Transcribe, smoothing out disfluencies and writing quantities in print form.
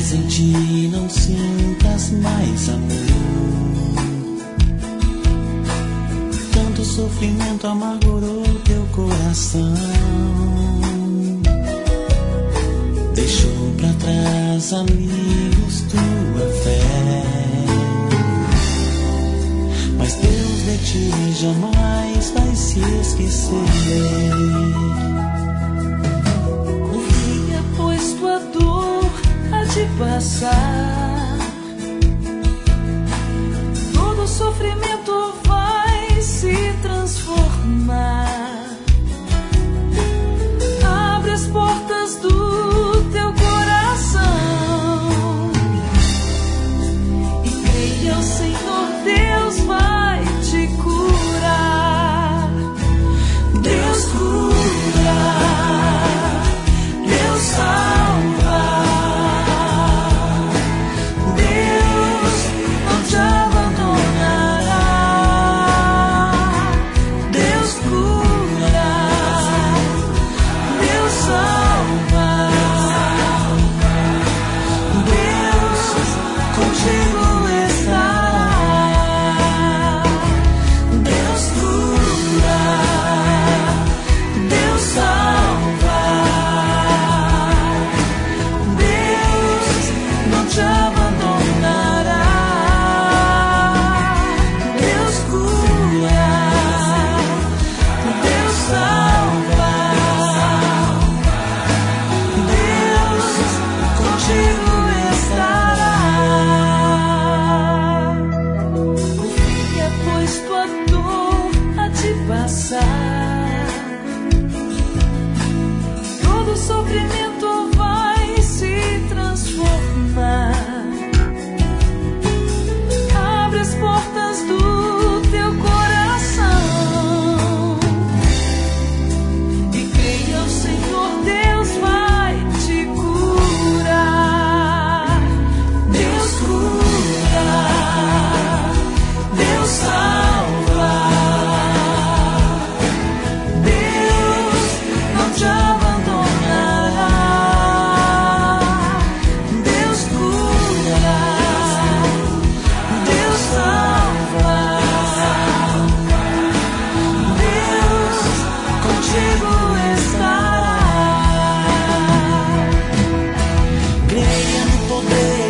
Sem ti não sintas mais amor. Tanto sofrimento amargurou teu coração. Deixou pra trás amigos, tua fé. Mas Deus de ti jamais vai se esquecer. Confia, pois tua dor há de passar. Todo sofrimento vai se transformar. Abre as portas do teu coração e creia, o Senhor Deus vai te curar. Deus cura, Deus salva, Deus não te abandonará. Deus cura, Deus salva, Deus contigo estará. Deus cura, Deus salva, Deus não te abandonará. Deus cura, Deus salva, Deus contigo estará. Confia, pois tua dor há de passar. Todo sofrimento vai se transformar. Abre as portas do teu coração e creia, o Senhor Deus vai te curar. Deus cura, Deus salva, Deus não te abandonará. Deus cura, Deus salva, Deus contigo estará. Creia no poder